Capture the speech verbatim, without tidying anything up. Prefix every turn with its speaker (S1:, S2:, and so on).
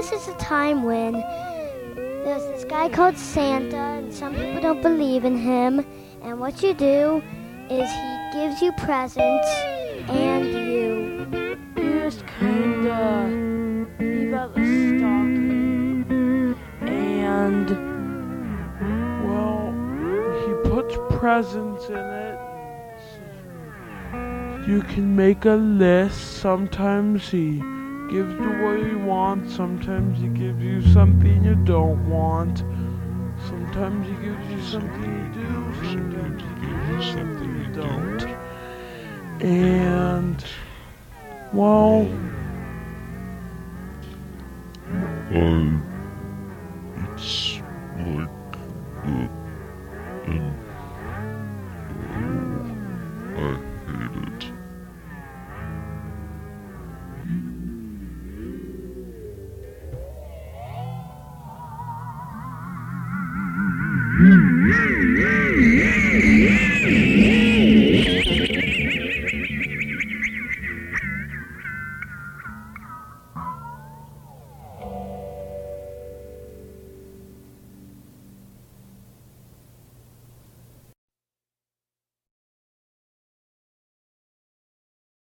S1: Christmas is a time when there's this guy called Santa, and some people don't believe in him. And what you do is he gives you presents, and you
S2: You just kinda leave out the stocking. And, well, he puts presents in it. You can make a list. Sometimes he gives you what you want. Sometimes he gives you something you don't want. Sometimes he gives you something you do. Sometimes he gives you something you don't. And, well,
S3: Um,